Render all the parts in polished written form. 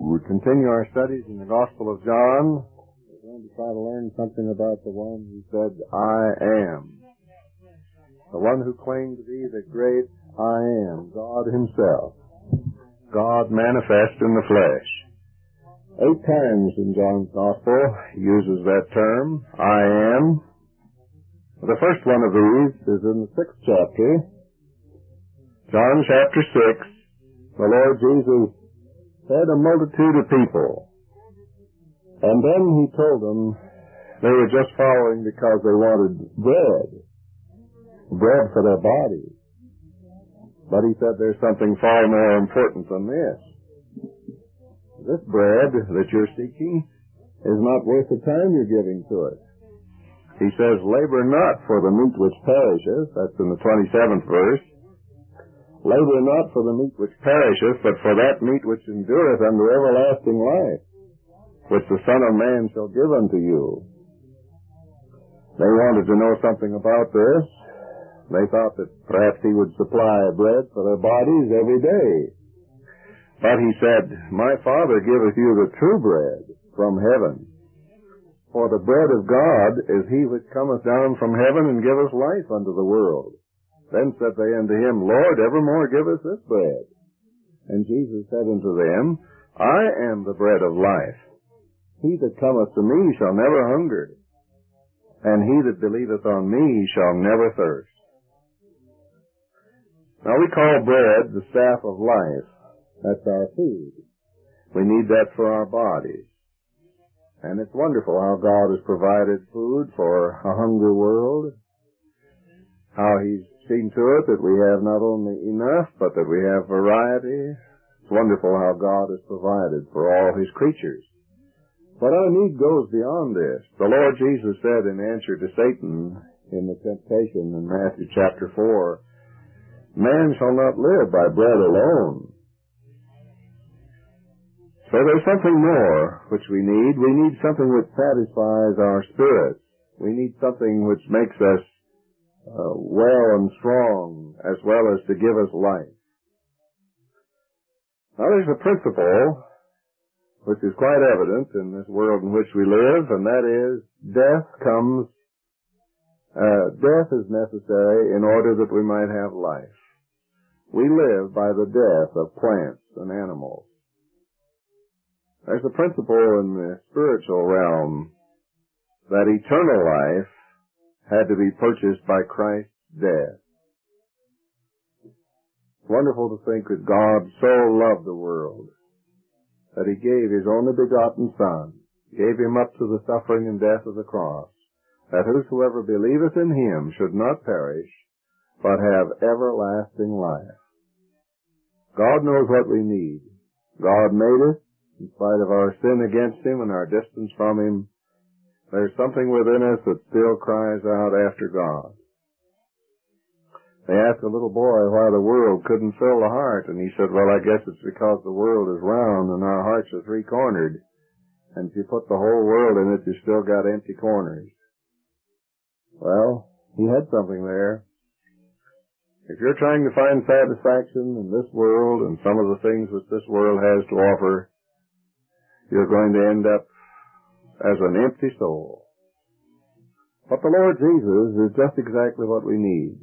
We continue our studies in the Gospel of John. We're going to try to learn something about the one who said, I am. The one who claimed to be the great I am, God himself. God manifest in the flesh. 8 times in John's Gospel he uses that term, I am. The first one of these is in the 6th chapter. John chapter 6, the Lord Jesus fed a multitude of people. And then he told them they were just following because they wanted bread for their bodies. But he said there's something far more important than this. This bread that you're seeking is not worth the time you're giving to it. He says, labor not for the meat which perishes. That's in the 27th verse. Labor not for the meat which perisheth, but for that meat which endureth unto everlasting life, which the Son of Man shall give unto you. They wanted to know something about this. They thought that perhaps he would supply bread for their bodies every day. But he said, my Father giveth you the true bread from heaven. For the bread of God is he which cometh down from heaven and giveth life unto the world. Then said they unto him, Lord, evermore give us this bread. And Jesus said unto them, I am the bread of life. He that cometh to me shall never hunger, and he that believeth on me shall never thirst. Now we call bread the staff of life. That's our food. We need that for our bodies. And it's wonderful how God has provided food for a hungry world, how he's seen to it that we have not only enough, but that we have variety. It's wonderful how God has provided for all his creatures. But our need goes beyond this. The Lord Jesus said in answer to Satan in the temptation in Matthew chapter 4, man shall not live by bread alone. So there's something more which we need. We need something which satisfies our spirits. We need something which makes us well and strong, as well as to give us life. Now there's a principle which is quite evident in this world in which we live, and that is death is necessary in order that we might have life. We live by the death of plants and animals. There's a principle in the spiritual realm that eternal life had to be purchased by Christ's death. It's wonderful to think that God so loved the world that he gave his only begotten Son, gave him up to the suffering and death of the cross, that whosoever believeth in him should not perish, but have everlasting life. God knows what we need. God made it, in spite of our sin against him and our distance from him. There's something within us that still cries out after God. They asked a little boy why the world couldn't fill the heart, and he said, well, I guess it's because the world is round and our hearts are three-cornered. And if you put the whole world in it, you still got empty corners. Well, he had something there. If you're trying to find satisfaction in this world and some of the things that this world has to offer, you're going to end up as an empty soul. But the Lord Jesus is just exactly what we need.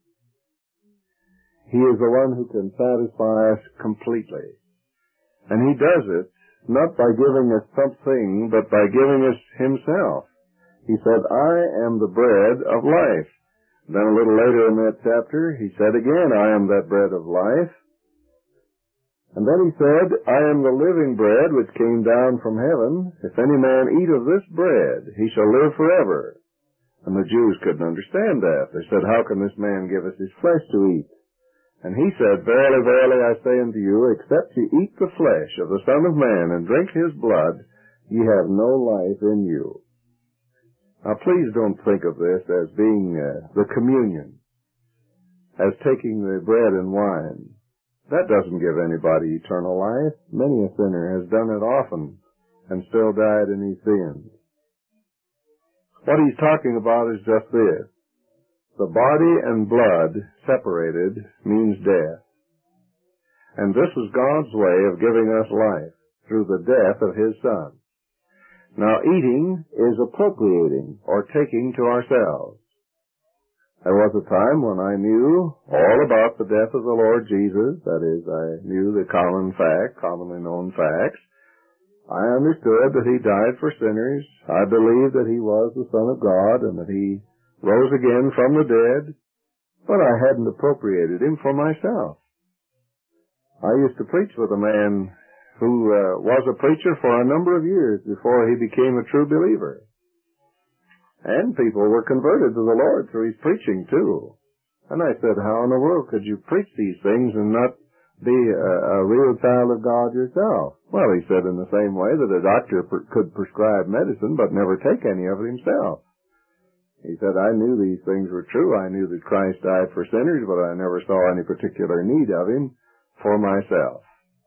He is the one who can satisfy us completely. And he does it not by giving us something, but by giving us himself. He said, I am the bread of life. Then a little later in that chapter, he said again, I am that bread of life. And then he said, I am the living bread which came down from heaven. If any man eat of this bread, he shall live forever. And the Jews couldn't understand that. They said, how can this man give us his flesh to eat? And he said, verily, verily, I say unto you, except ye eat the flesh of the Son of Man and drink his blood, ye have no life in you. Now please don't think of this as being the communion, as taking the bread and wine. That doesn't give anybody eternal life. Many a sinner has done it often and still died in his sins. What he's talking about is just this. The body and blood separated means death. And this is God's way of giving us life. through the death of His Son. Now, eating is appropriating or taking to ourselves. There was a time when I knew all about the death of the Lord Jesus. That is, I knew the commonly known facts. I understood that He died for sinners. I believed that He was the Son of God and that He rose again from the dead. But I hadn't appropriated Him for myself. I used to preach with a man who was a preacher for a number of years before he became a true believer. And people were converted to the Lord through his preaching, too. And I said, how in the world could you preach these things and not be a real child of God yourself? Well, he said, in the same way that a doctor could prescribe medicine but never take any of it himself. He said, I knew these things were true. I knew that Christ died for sinners, but I never saw any particular need of Him for myself.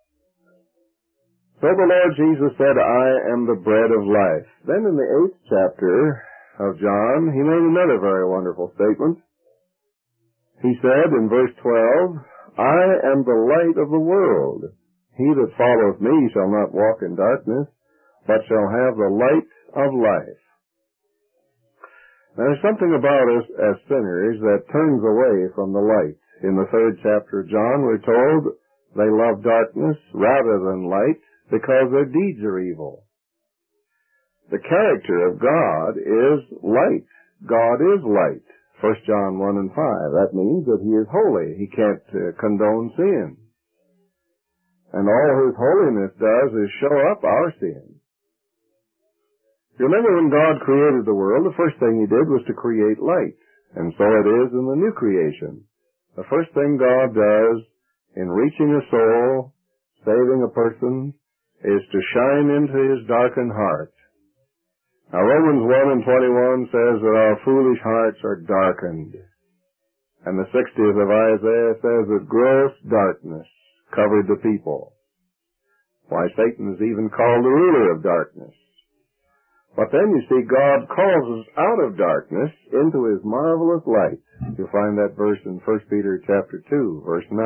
So the Lord Jesus said, I am the bread of life. Then in the 8th chapter of John, He made another very wonderful statement. He said in verse 12, I am the light of the world. He that followeth me shall not walk in darkness, but shall have the light of life. There's something about us as sinners that turns away from the light. In the 3rd chapter of John, we're told they love darkness rather than light because their deeds are evil. The character of God is light. God is light. 1 John 1 and 5. That means that He is holy. He can't condone sin. And all His holiness does is show up our sin. You remember when God created the world, the first thing He did was to create light. And so it is in the new creation. The first thing God does in reaching a soul, saving a person, is to shine into his darkened heart. Now Romans 1 and 21 says that our foolish hearts are darkened. And the 60th of Isaiah says that gross darkness covered the people. Why, Satan is even called the ruler of darkness. But then you see God calls us out of darkness into His marvelous light. You'll find that verse in 1 Peter chapter 2, verse 9.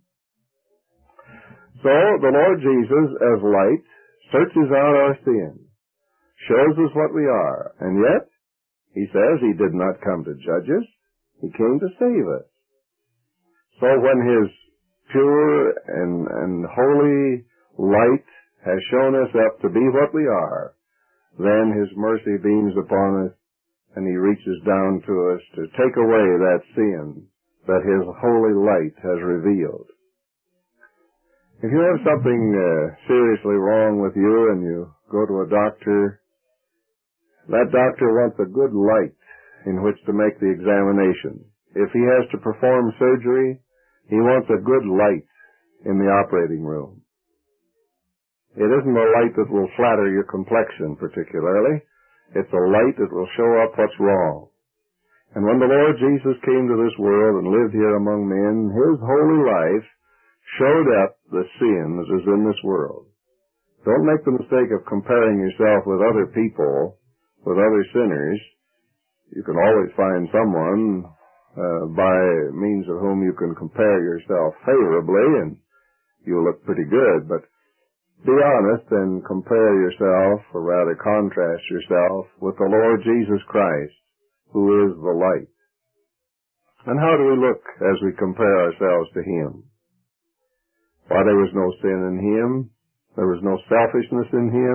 So the Lord Jesus, as light, searches out our sin, shows us what we are, and yet, He says He did not come to judge us. He came to save us. So when His pure and holy light has shown us up to be what we are, then His mercy beams upon us, and He reaches down to us to take away that sin that His holy light has revealed. If you have something seriously wrong with you and you go to a doctor, that doctor wants a good light in which to make the examination. If he has to perform surgery, he wants a good light in the operating room. It isn't a light that will flatter your complexion particularly. It's a light that will show up what's wrong. And when the Lord Jesus came to this world and lived here among men, His holy life showed up the sin that is in this world. Don't make the mistake of comparing yourself with other people, with other sinners. You can always find someone by means of whom you can compare yourself favorably, and you'll look pretty good. But be honest and compare yourself, or rather contrast yourself, with the Lord Jesus Christ, who is the light. And how do we look as we compare ourselves to Him? Why, there was no sin in Him. There was no selfishness in Him.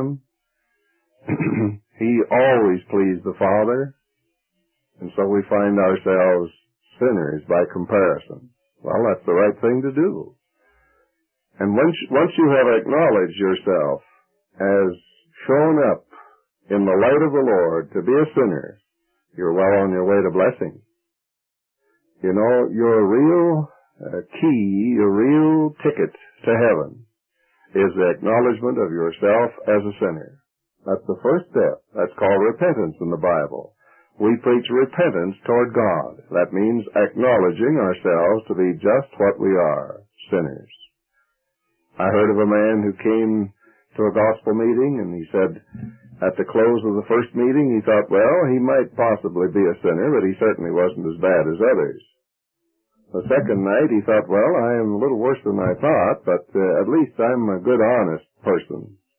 He always pleased the Father. And so we find ourselves sinners by comparison. Well, that's the right thing to do. And once you have acknowledged yourself as shown up in the light of the Lord to be a sinner, you're well on your way to blessing. You know, your real key, your real ticket to heaven is the acknowledgement of yourself as a sinner. That's the first step. That's called repentance in the Bible. We preach repentance toward God. That means acknowledging ourselves to be just what we are, sinners. I heard of a man who came to a gospel meeting, and he said at the close of the first meeting, he thought, well, he might possibly be a sinner, but he certainly wasn't as bad as others. The second night, he thought, well, I am a little worse than I thought, but at least I'm a good, honest person.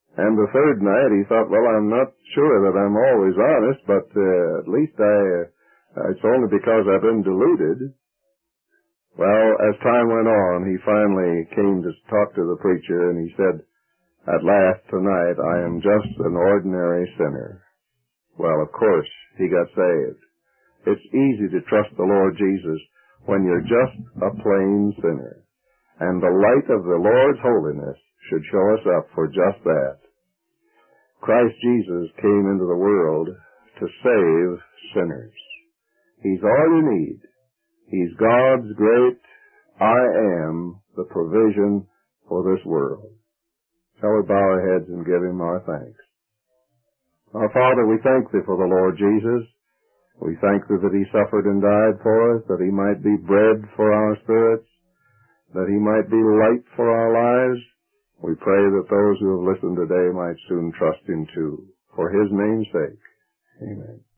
And the third night he thought, well, I'm not sure that I'm always honest, but at least it's only because I've been deluded. Well, as time went on, he finally came to talk to the preacher, and he said, at last tonight I am just an ordinary sinner. Well, of course, he got saved. It's easy to trust the Lord Jesus when you're just a plain sinner. And the light of the Lord's holiness should show us up for just that. Christ Jesus came into the world to save sinners. He's all you need. He's God's great I am, the provision for this world. Shall we bow our heads and give him our thanks? Our Father, we thank thee for the Lord Jesus. We thank thee that he suffered and died for us, that he might be bread for our spirits, that he might be light for our lives. We pray that those who have listened today might soon trust him too. For his name's sake. Amen.